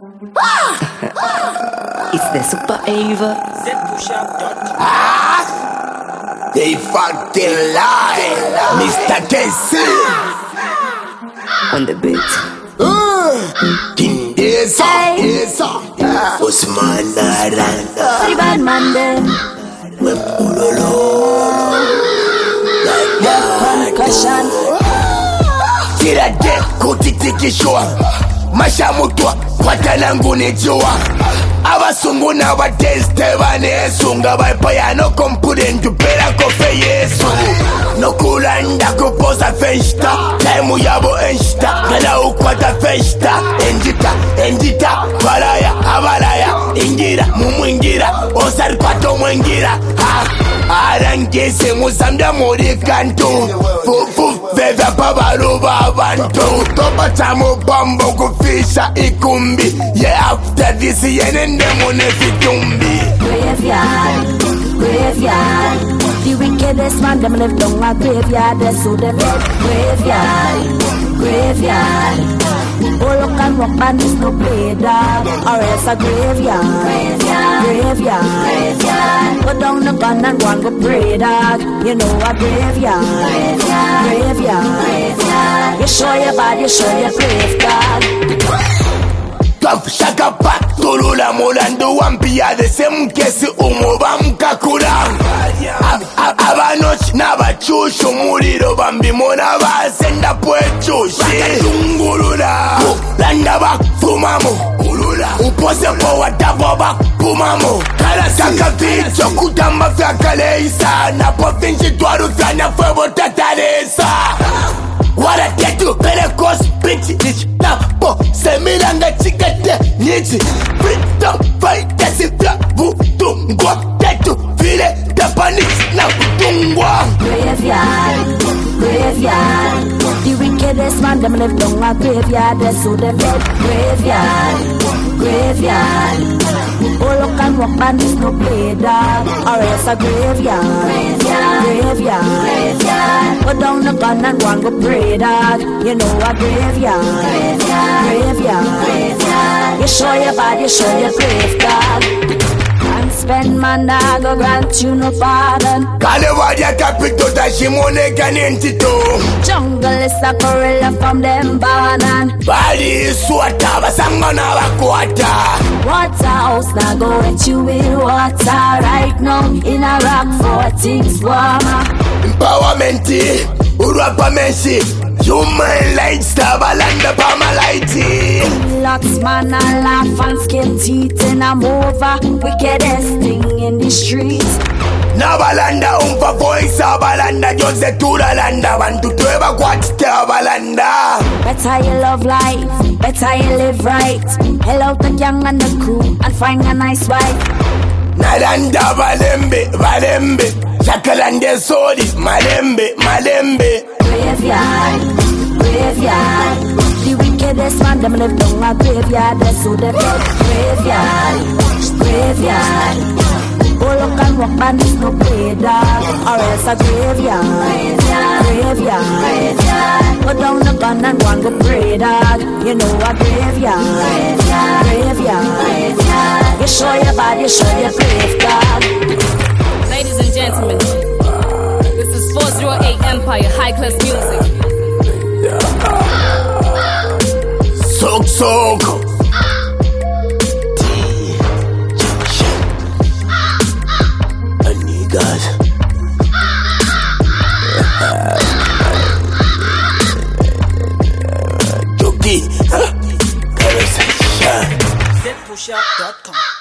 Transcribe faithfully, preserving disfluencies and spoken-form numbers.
It's the Super Ava. Z push up dot com. Ah, they fucking lie, Mister K C On the beat. King Desa, Desa, Osman Naranda, Pretty bad man then. Wempulolo, like that. Concussion. Tirade, kutitiki shwa, masha mutwa, kwatanangu nijua. Abasungu na bateste banesunga baipa no kompuden tupera kofe yesu no kulanda kuposa festa time yabo ensta gala ukwata festa endita endita balaya abalaya ingira mumwingira osari kwato mwingira ha arangese musambya muri kanto fufu veva pabalo babantu topa tamu bambo kufisha ikumbi yeah after this yene Graveyard, graveyard. The wickedest man, them live down a graveyard. That's who them dead. Graveyard, graveyard. Oh, look and rock band is no play dog, or else a graveyard. Graveyard, graveyard, graveyard. Go down the gun and go and go pray dog. You know a graveyard. Graveyard, graveyard, graveyard. You show your body, you show your grave dog. Shaka pak tulula mulando wampia the same case umuba mkakula abanochi n'abachushu muliro bambimona basenda pwechushi tungulula landa bakfumamo upose po watabo bakfumamo kaka vicho kutamba fyakaleisa napo finchi twarufyanya fwebo tataresa what I get to better cause bitch bitch now po semilanga chikete nichi freedom fight kasi fya vutungwa tetu vile tapanich na vutungwa Graveyard, graveyard. The wickedest man them live down a graveyard. That's who them dead. Graveyard, graveyard. Oh look and rock band is no play dog, or else a graveyard. Graveyard, graveyard, graveyard. Go down the gun and go and go pray dog. You know a graveyard. Graveyard, graveyard, graveyard. You show your body, you show your grave dog. And spend man I go grant you no pardon. Kalewadia capito da shimone kanentito. Jungle is a gorilla from them banan. Bali swata basangana bakwata. Waterhouse now go at you with water right now. In a rock for things warmer. Empowerment, urapa menshi. Human lights, tabalanda pamalaiti. Lots man and laugh and skin teeth and I'm over. Wickedest thing in the streets. Nabalanda umpa voice abalanda Jose turalanda Bantu tueba kwati tabalanda. Better you love life, better you live right. Hello the young and the cool and find a nice wife. Nalanda balembe, balembe Chakalande sodi, malembe, malembe. Graveyard, graveyard. The wickedest man them live down a graveyard. That's who them dead. Graveyard, graveyard. Oh look and rock band is no play dog, or else a graveyard. Graveyard, graveyard, graveyard. Go down the gun and go and go pray dog. You know a graveyard. Graveyard, graveyard, graveyard. You show your body, you show your grave dog. Ladies and gentlemen, this is four oh eight Empire High Class Music. Sok sok. Anigas. Jogi. Z push up dot com.